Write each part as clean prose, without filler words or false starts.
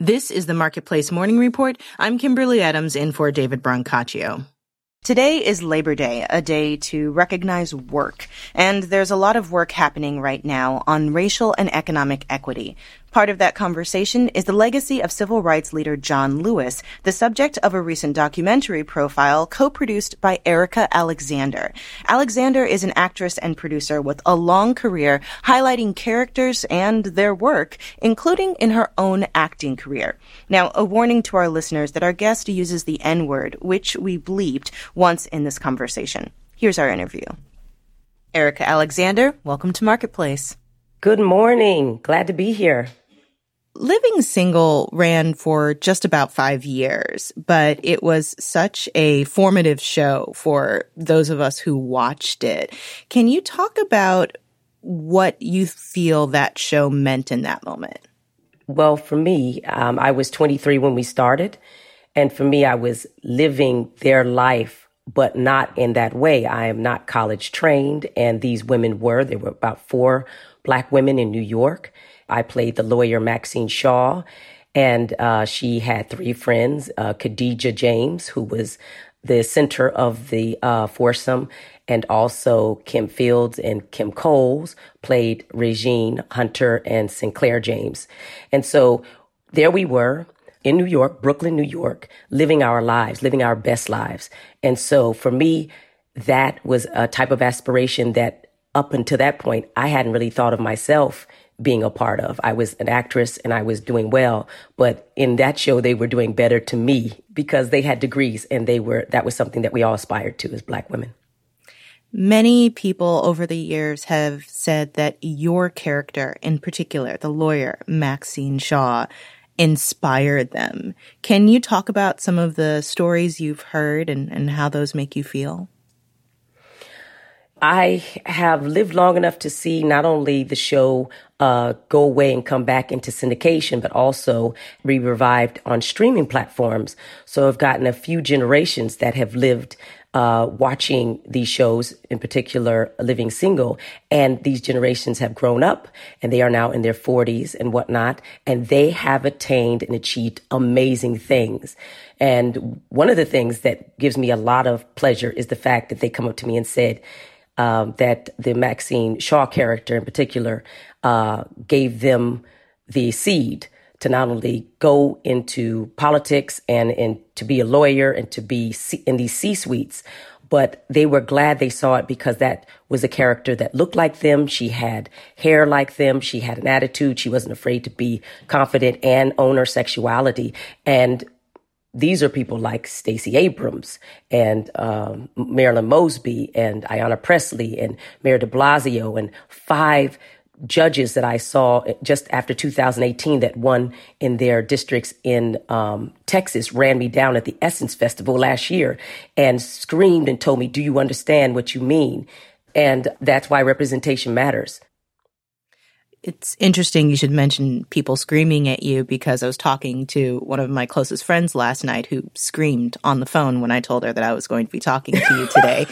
This is the Marketplace Morning Report. I'm Kimberly Adams in for David Brancaccio. Today is Labor Day, a day to recognize work. And there's a lot of work happening right now on racial and economic equity. Part of that conversation is the legacy of civil rights leader John Lewis, the subject of a recent documentary profile co-produced by Erika Alexander. Alexander is an actress and producer with a long career highlighting characters and their work, including in her own acting career. Now, a warning to our listeners that our guest uses the N-word, which we bleeped once in this conversation. Here's our interview. Erika Alexander, welcome to Marketplace. Good morning. Glad to be here. Living Single ran for just about 5 years, but it was such a formative show for those of us who watched it. Can you talk about what you feel that show meant in that moment? Well, for me, I was 23 when we started. And for me, I was living their life, but not in that way. I am not college trained. And these women were. There were about 4 Black women in New York. I played the lawyer Maxine Shaw, and she had 3 friends, Khadijah James, who was the center of the foursome, and also Kim Fields and Kim Coles played Regine Hunter and Sinclair James. And so there we were in New York, Brooklyn, New York, living our lives, living our best lives. And so for me, that was a type of aspiration that up until that point, I hadn't really thought of myself being a part of. I was an actress and I was doing well, but in that show, they were doing better to me because they had degrees and that was something that we all aspired to as Black women. Many people over the years have said that your character, in particular, the lawyer, Maxine Shaw, inspired them. Can you talk about some of the stories you've heard and how those make you feel? I have lived long enough to see not only the show go away and come back into syndication, but also be revived on streaming platforms. So I've gotten a few generations that have lived watching these shows, in particular Living Single. And these generations have grown up and they are now in their 40s and whatnot. And they have attained and achieved amazing things. And one of the things that gives me a lot of pleasure is the fact that they come up to me and said, that the Maxine Shaw character in particular gave them the seed to not only go into politics and to be a lawyer and to be in these C-suites, but they were glad they saw it because that was a character that looked like them. She had hair like them. She had an attitude. She wasn't afraid to be confident and own her sexuality. And these are people like Stacey Abrams and Marilyn Mosby and Ayanna Pressley and Mayor de Blasio and 5 judges that I saw just after 2018 that won in their districts in Texas ran me down at the Essence Festival last year and screamed and told me, "Do you understand what you mean?" And that's why representation matters. It's interesting you should mention people screaming at you because I was talking to one of my closest friends last night who screamed on the phone when I told her that I was going to be talking to you today.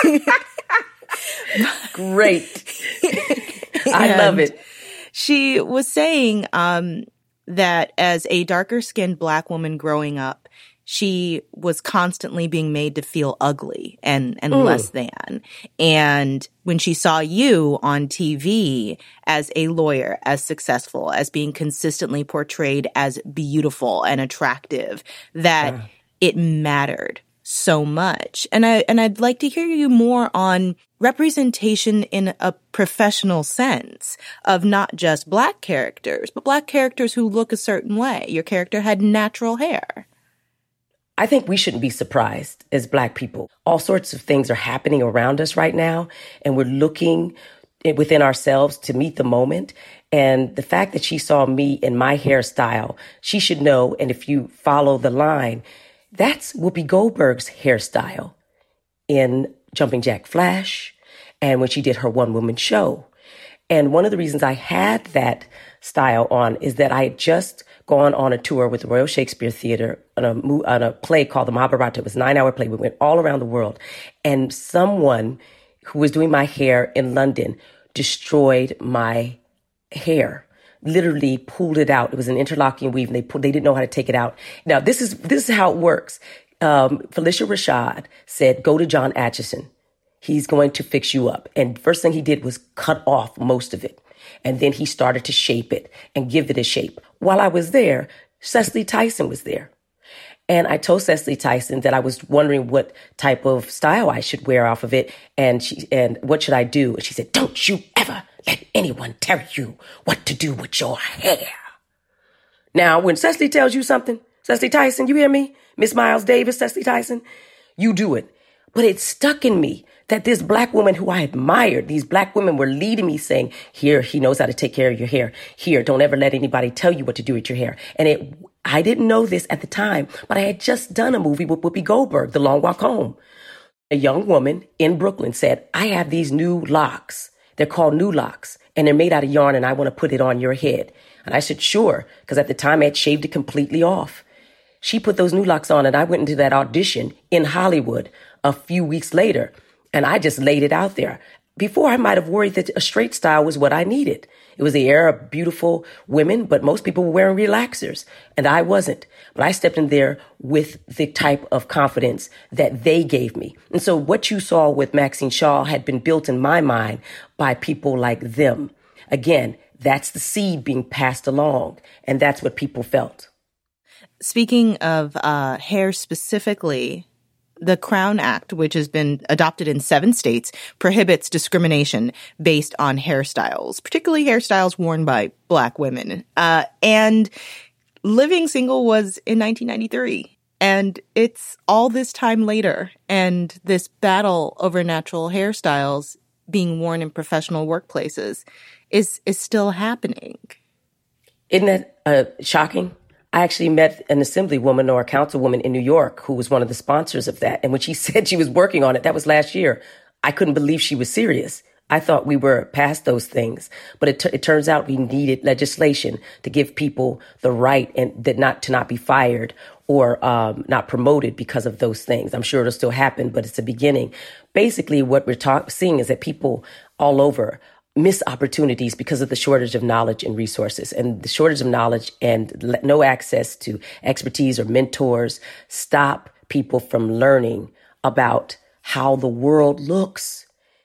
Great. I love it. She was saying that as a darker-skinned Black woman growing up, she was constantly being made to feel ugly and less than. And when she saw you on TV as a lawyer, as successful, as being consistently portrayed as beautiful and attractive, that it mattered so much. And I'd like to hear you more on representation in a professional sense of not just Black characters, but Black characters who look a certain way. Your character had natural hair. I think we shouldn't be surprised as Black people. All sorts of things are happening around us right now, and we're looking within ourselves to meet the moment. And the fact that she saw me in my hairstyle, she should know, and if you follow the line, that's Whoopi Goldberg's hairstyle in Jumping Jack Flash and when she did her one-woman show. And one of the reasons I had that style on is that I had just gone on a tour with the Royal Shakespeare Theater on a play called The Mahabharata. It was a 9-hour play. We went all around the world. And someone who was doing my hair in London destroyed my hair. literally pulled it out. It was an interlocking weave, and they didn't know how to take it out. Now, this is how it works. Phylicia Rashad said, go to John Atchison. He's going to fix you up. And first thing he did was cut off most of it. And then he started to shape it and give it a shape. While I was there, Cicely Tyson was there. And I told Cicely Tyson that I was wondering what type of style I should wear off of it. And what should I do? And she said, don't you ever let anyone tell you what to do with your hair. Now, when Cicely tells you something, Cicely Tyson, you hear me? Miss Miles Davis, Cicely Tyson, you do it. But it stuck in me that this black woman who I admired, these black women were leading me saying, here, he knows how to take care of your hair. Here, don't ever let anybody tell you what to do with your hair. And I didn't know this at the time, but I had just done a movie with Whoopi Goldberg, The Long Walk Home. A young woman in Brooklyn said, I have these new locks. They're called new locks, and they're made out of yarn, and I want to put it on your head. And I said, sure, because at the time I had shaved it completely off. She put those new locks on, and I went into that audition in Hollywood a few weeks later, and I just laid it out there. Before, I might have worried that a straight style was what I needed. It was the era of beautiful women, but most people were wearing relaxers, and I wasn't. But I stepped in there with the type of confidence that they gave me. And so what you saw with Maxine Shaw had been built in my mind by people like them. Again, that's the seed being passed along, and that's what people felt. Speaking of hair specifically, the Crown Act, which has been adopted in 7 states, prohibits discrimination based on hairstyles, particularly hairstyles worn by Black women. And Living Single was in 1993. And it's all this time later, and this battle over natural hairstyles being worn in professional workplaces is still happening. Isn't that shocking? I actually met an assemblywoman or a councilwoman in New York who was one of the sponsors of that. And when she said she was working on it, that was last year, I couldn't believe she was serious. I thought we were past those things. But it turns out we needed legislation to give people the right and that not be fired or not promoted because of those things. I'm sure it'll still happen, but it's a beginning. Basically, what we're seeing is that people all over miss opportunities because of the shortage of knowledge and resources, and the shortage of knowledge and no access to expertise or mentors stop people from learning about how the world looks.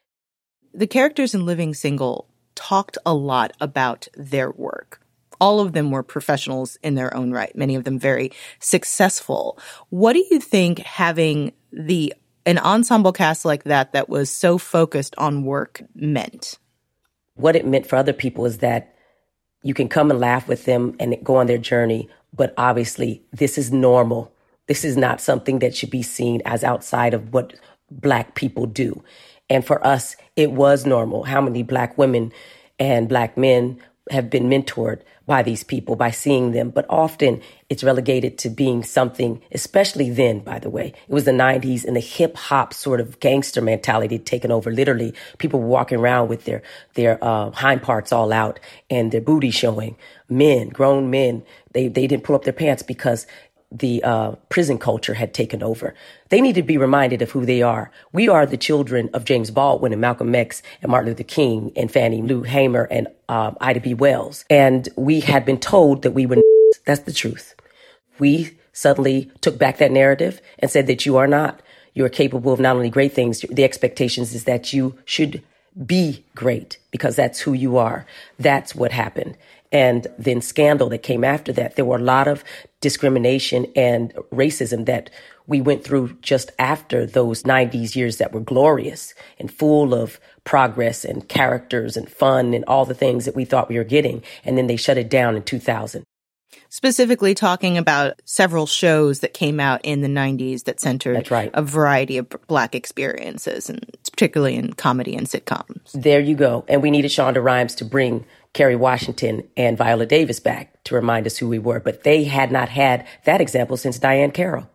The characters in Living Single talked a lot about their work. All of them were professionals in their own right, many of them very successful. What do you think having an ensemble cast like that was so focused on work meant? What it meant for other people is that you can come and laugh with them and go on their journey, but obviously this is normal. This is not something that should be seen as outside of what Black people do. And for us, it was normal. How many Black women and Black men have been mentored by these people, by seeing them, but often it's relegated to being something, especially then, by the way. It was the 90s and the hip hop sort of gangster mentality had taken over. Literally, people were walking around with their hind parts all out and their booty showing. Men, grown men, they didn't pull up their pants because the prison culture had taken over. They need to be reminded of who they are. We are the children of James Baldwin and Malcolm X and Martin Luther King and Fannie Lou Hamer and Ida B. Wells. And we had been told that we were That's the truth. We suddenly took back that narrative and said that you are not. You are capable of not only great things. The expectations is that you should be great because that's who you are. That's what happened. And then scandal that came after that. There were a lot of discrimination and racism that we went through just after those 90s years that were glorious and full of progress and characters and fun and all the things that we thought we were getting. And then they shut it down in 2000. Specifically talking about several shows that came out in the 90s that centered That's right. a variety of Black experiences, and particularly in comedy and sitcoms. There you go. And we needed Shonda Rhimes to bring Kerry Washington and Viola Davis back to remind us who we were. But they had not had that example since Diane Carroll.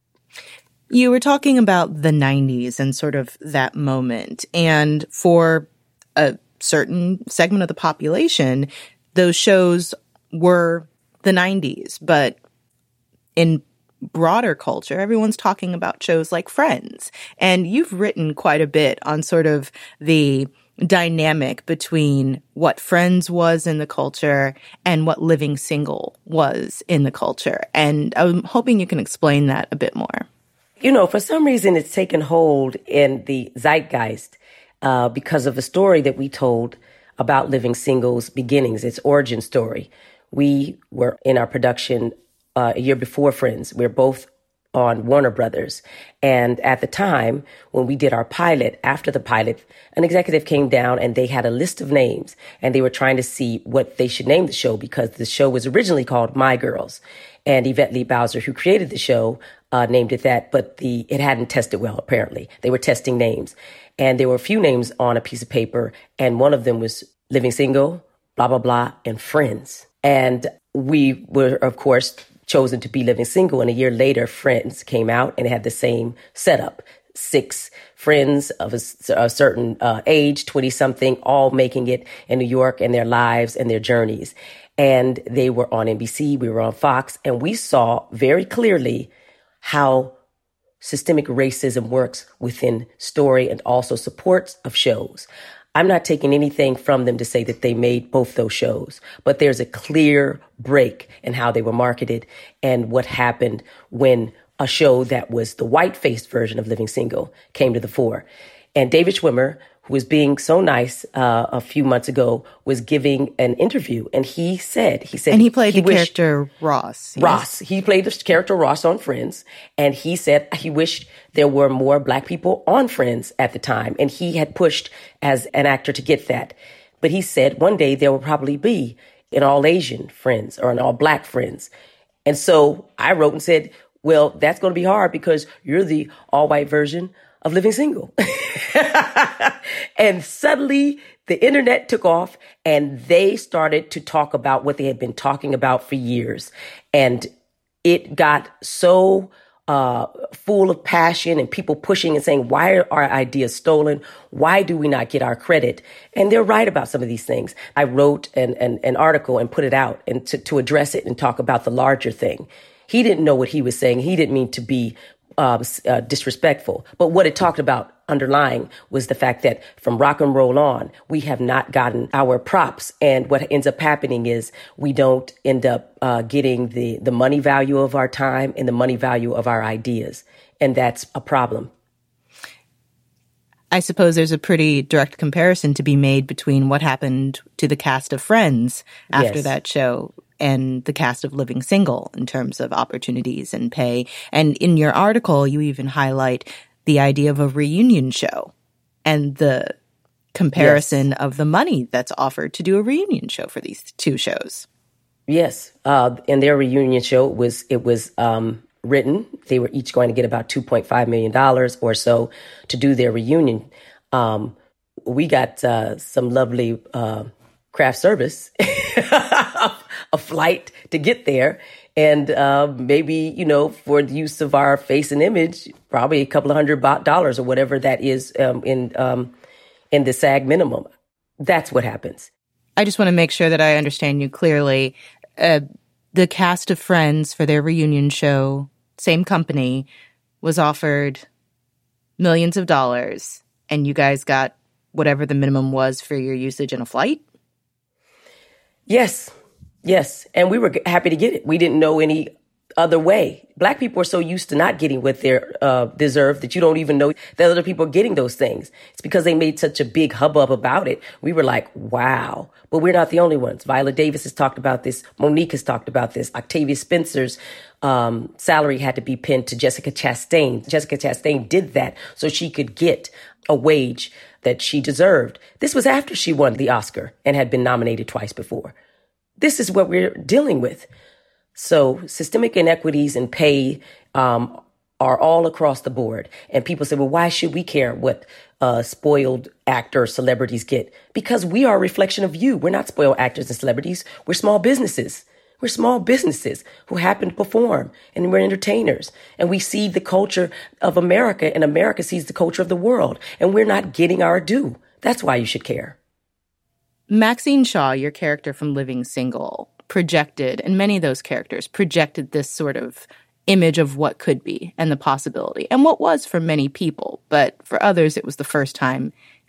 You were talking about the 90s and sort of that moment. And for a certain segment of the population, those shows were the 90s. But in broader culture, everyone's talking about shows like Friends. And you've written quite a bit on sort of the dynamic between what Friends was in the culture and what Living Single was in the culture. And I'm hoping you can explain that a bit more. For some reason, it's taken hold in the zeitgeist because of a story that we told about Living Single's beginnings, its origin story. We were in our production a year before Friends. We were both on Warner Brothers. And at the time, when we did our pilot, after the pilot, an executive came down and they had a list of names and they were trying to see what they should name the show because the show was originally called My Girls. And Yvette Lee Bowser, who created the show, named it that, but it hadn't tested well, apparently. They were testing names. And there were a few names on a piece of paper, and one of them was Living Single, blah, blah, blah, and Friends. And we were, of course, chosen to be Living Single. And a year later, Friends came out and it had the same setup. 6 friends of a certain age, 20-something, all making it in New York and their lives and their journeys. And they were on NBC, we were on Fox, and we saw very clearly how systemic racism works within story and also supports of shows. I'm not taking anything from them to say that they made both those shows, but there's a clear break in how they were marketed and what happened when a show that was the white-faced version of Living Single came to the fore. And David Schwimmer, who was being so nice a few months ago, was giving an interview, and he said, and he played the character Ross. Yes. Ross. He played the character Ross on Friends, and he said he wished there were more Black people on Friends at the time, and he had pushed as an actor to get that. But he said one day there will probably be an all Asian Friends or an all Black Friends. And so I wrote and said, well, that's going to be hard because you're the all white version of Living Single. And suddenly the internet took off and they started to talk about what they had been talking about for years. And it got so full of passion and people pushing and saying, why are our ideas stolen? Why do we not get our credit? And they're right about some of these things. I wrote an article and put it out and to address it and talk about the larger thing. He didn't know what he was saying. He didn't mean to be disrespectful. But what it talked about underlying was the fact that from rock and roll on, we have not gotten our props. And what ends up happening is we don't end up getting the money value of our time and the money value of our ideas. And that's a problem. I suppose there's a pretty direct comparison to be made between what happened to the cast of Friends after that show and the cast of Living Single in terms of opportunities and pay. And in your article, you even highlight the idea of a reunion show and the comparison of the money that's offered to do a reunion show for these two shows. Yes. In their reunion show, it was written. They were each going to get about $2.5 million or so to do their reunion. We got some lovely craft service, a flight to get there. And maybe, for the use of our face and image, probably a couple of $100 or whatever that is in the SAG minimum. That's what happens. I just want to make sure that I understand you clearly. The cast of Friends for their reunion show, same company, was offered millions of dollars, and you guys got whatever the minimum was for your usage in a flight? Yes. And we were happy to get it. We didn't know any other way. Black people are so used to not getting what they deserve that you don't even know that other people are getting those things. It's because they made such a big hubbub about it. We were like, wow. But we're not the only ones. Viola Davis has talked about this. Monique has talked about this. Octavia Spencer's salary had to be pinned to Jessica Chastain. Jessica Chastain did that so she could get a wage that she deserved. This was after she won the Oscar and had been nominated twice before. This is what we're dealing with. So systemic inequities in pay are all across the board. And people say, well, why should we care what spoiled actor celebrities get? Because we are a reflection of you. We're not spoiled actors and celebrities. We're small businesses. We're small businesses who happen to perform, and we're entertainers. And we see the culture of America, and America sees the culture of the world. And we're not getting our due. That's why you should care. Maxine Shaw, your character from Living Single, projected, and many of those characters projected this sort of image of what could be and the possibility and what was for many people. But for others, it was the first time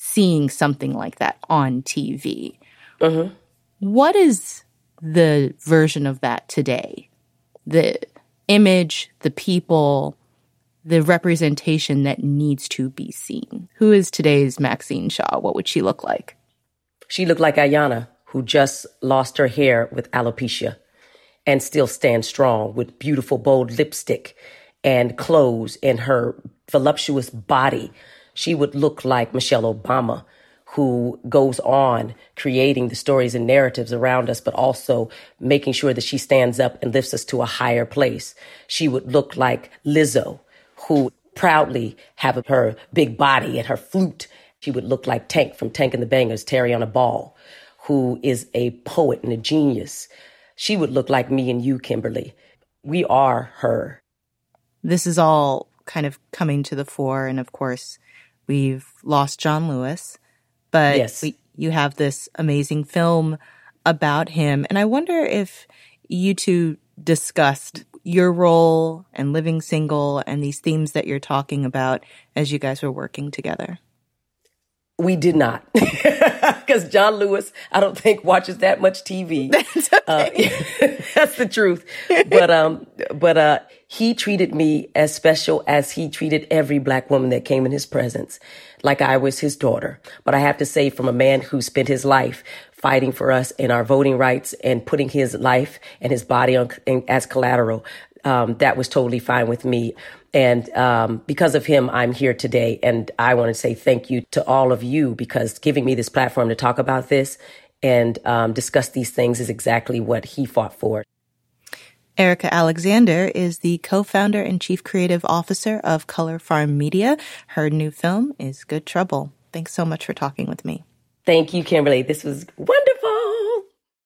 seeing something like that on TV. Mm-hmm. What is the version of that today? The image, the people, the representation that needs to be seen. Who is today's Maxine Shaw? What would she look like? She looked like Ayanna, who just lost her hair with alopecia and still stands strong with beautiful, bold lipstick and clothes and her voluptuous body. She would look like Michelle Obama, who goes on creating the stories and narratives around us, but also making sure that she stands up and lifts us to a higher place. She would look like Lizzo, who proudly have her big body and her flute. She would look like Tank from Tank and the Bangers, Tariana Ball, who is a poet and a genius. She would look like me and you, Kimberly. We are her. This is all kind of coming to the fore, and of course, we've lost John Lewis. But yes, you have this amazing film about him. And I wonder if you two discussed your role and living single and these themes that you're talking about as you guys were working together. We did not, because John Lewis, I don't think, watches that much TV. That's okay. That's the truth. But he treated me as special as he treated every Black woman that came in his presence, like I was his daughter. But I have to say, from a man who spent his life fighting for us in our voting rights and putting his life and his body on as collateral, that was totally fine with me. And because of him, I'm here today. And I want to say thank you to all of you, because giving me this platform to talk about this and discuss these things is exactly what he fought for. Erika Alexander is the co-founder and chief creative officer of Color Farm Media. Her new film is Good Trouble. Thanks so much for talking with me. Thank you, Kimberly. This was wonderful.